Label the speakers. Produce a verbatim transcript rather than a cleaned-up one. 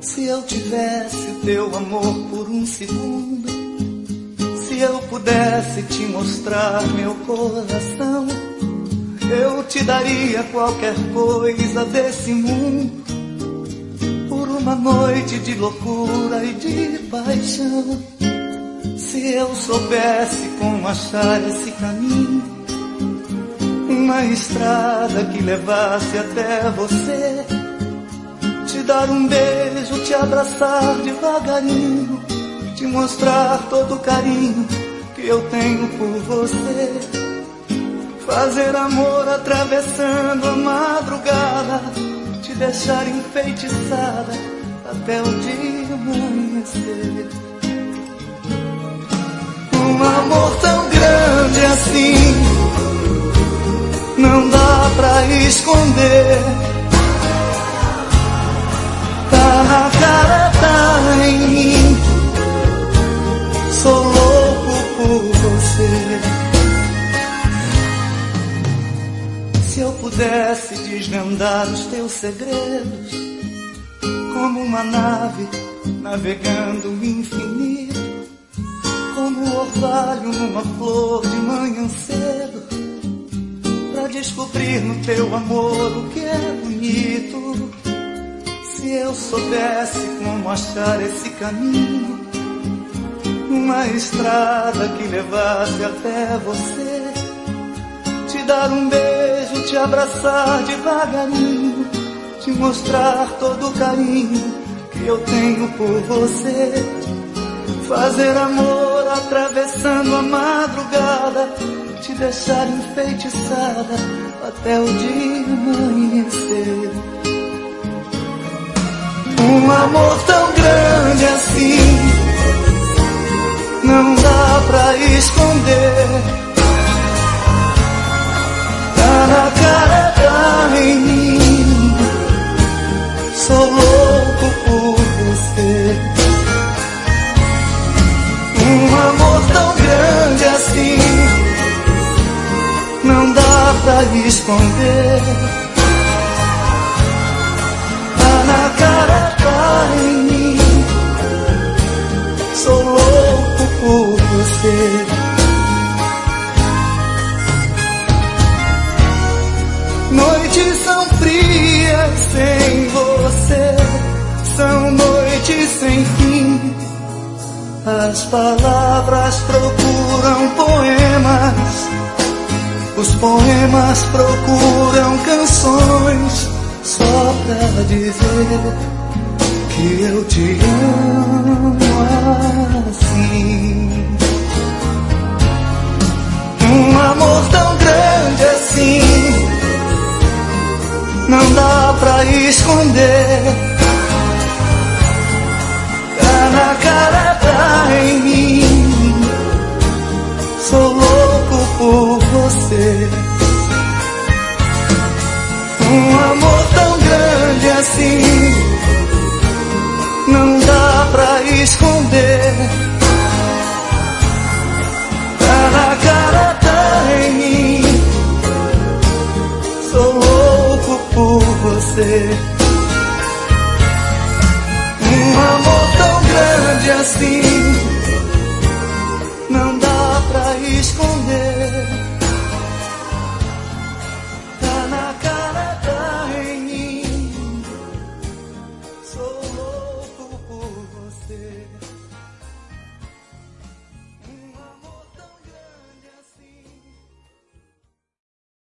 Speaker 1: Se eu tivesse o teu amor por um segundo, se eu pudesse te mostrar meu coração, eu te daria qualquer coisa desse mundo, por uma noite de loucura e de paixão. Se eu soubesse como achar esse caminho, uma estrada que levasse até você, te dar um beijo, te abraçar devagarinho, te mostrar todo o carinho que eu tenho por você, fazer amor atravessando a madrugada, te deixar enfeitiçada até o dia amanhecer. Um amor tão grande assim não dá pra esconder, tá na cara, tá em mim, sou louco por você. Se eu pudesse desvendar os teus segredos, como uma nave navegando o infinito, como o orvalho numa flor de manhã cedo, pra descobrir no teu amor o que é bonito. Se eu soubesse como achar esse caminho, uma estrada que levasse até você, te dar um beijo, te abraçar devagarinho, te mostrar todo o carinho que eu tenho por você, fazer amor atravessando a madrugada, te deixar enfeitiçada até o dia amanhecer. Um amor tão grande assim não dá pra esconder, tá na cara, tá em mim, sou louco por você. Um amor tão grande assim não dá pra esconder, tá na cara, tá em mim, sou louco por você. Noites são frias sem você, são noites sem fim. As palavras procuram poemas, os poemas procuram canções, só pra dizer que eu te amo assim. Um amor tão grande assim não dá pra esconder, tá na cara, tá em mim, sou louco por você. Um amor tão grande assim não dá pra esconder, tá na cara, tá em mim, sou louco por você. Um amor tão grande assim não dá pra esconder, tá na cara, tá em mim, sou louco por você.